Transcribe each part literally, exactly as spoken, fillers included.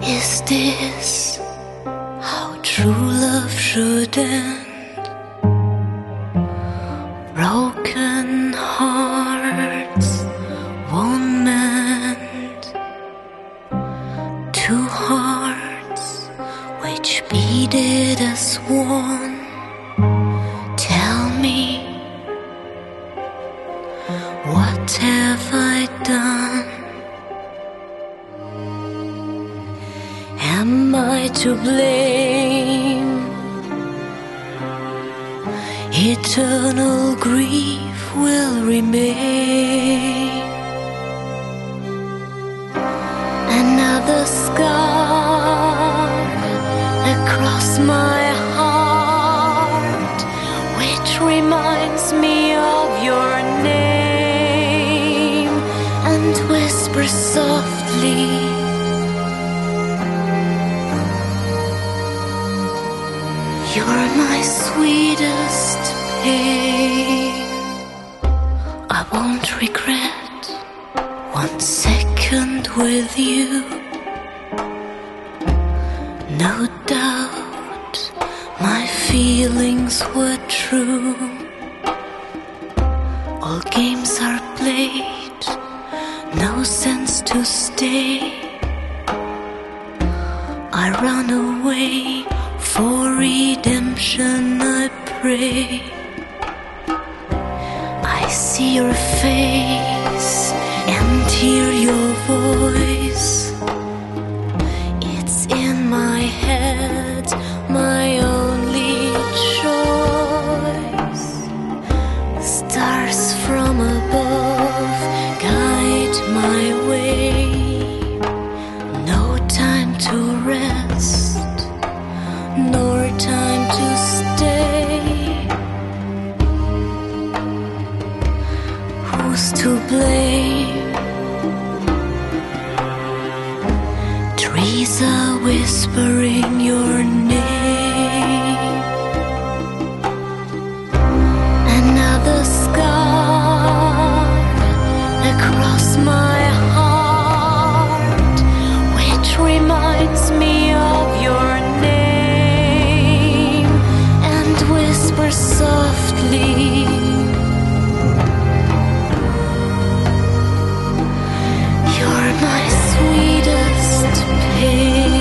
Is this how true love should end? Broken hearts won't mend. Two hearts which beat as one. Tell me, what have I done? Am I to blame? Eternal grief will remain. Another scar across my heart, which reminds me of your name and whispers softly, you're my sweetest pain. I won't regret one second with you. No doubt my feelings were true. All games are played, no sense to stay. I run away, for redemption I pray. I see your face and hear your voice. It's in my head, my only choice. Stars from above guide my way. No time to rest, nor time to stay. Who's to blame? Trees are whispering your name. Another scar across my heart, which reminds me of your name and whispers softly, you're my sweetest pain.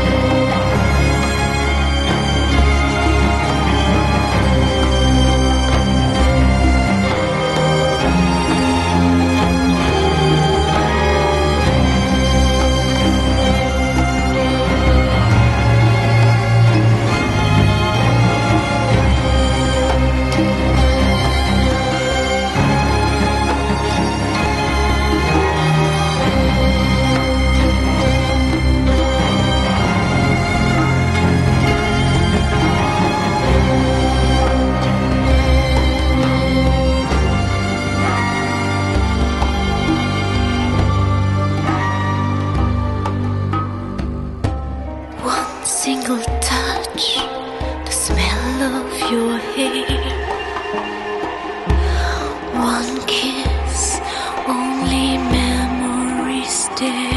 Single touch, the smell of your hair. One kiss, only memories stay.